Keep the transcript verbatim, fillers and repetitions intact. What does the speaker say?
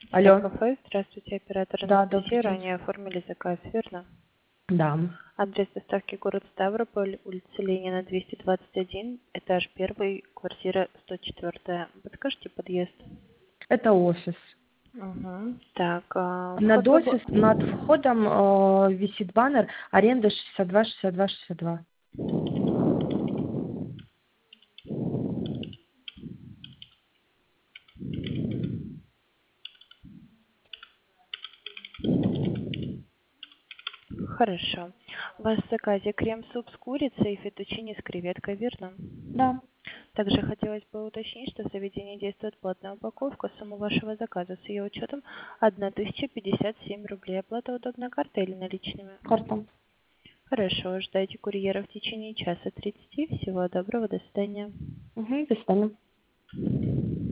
Алло. Кафе. Здравствуйте, оператор Да, Анастасия. добрый день. Ранее оформили заказ, верно? Да. Адрес доставки город Ставрополь, улица Ленина, двести двадцать один, этаж первый, квартира сто четыре. Подскажите подъезд? Это офис. Угу. Так, а, Над вход офис, свободен. над входом э, висит баннер аренда шестьдесят два шестьдесят два шестьдесят два. Хорошо. У вас в заказе крем-суп с курицей и фетучини с креветкой, верно? Да. Также хотелось бы уточнить, что в заведении действует платная упаковка. Сумма вашего заказа с ее учетом тысяча пятьдесят семь рублей. Оплата удобной картой или наличными? Карта. Хорошо, ждайте курьера в течение часа тридцати. Всего доброго, до свидания. Угу, до свидания.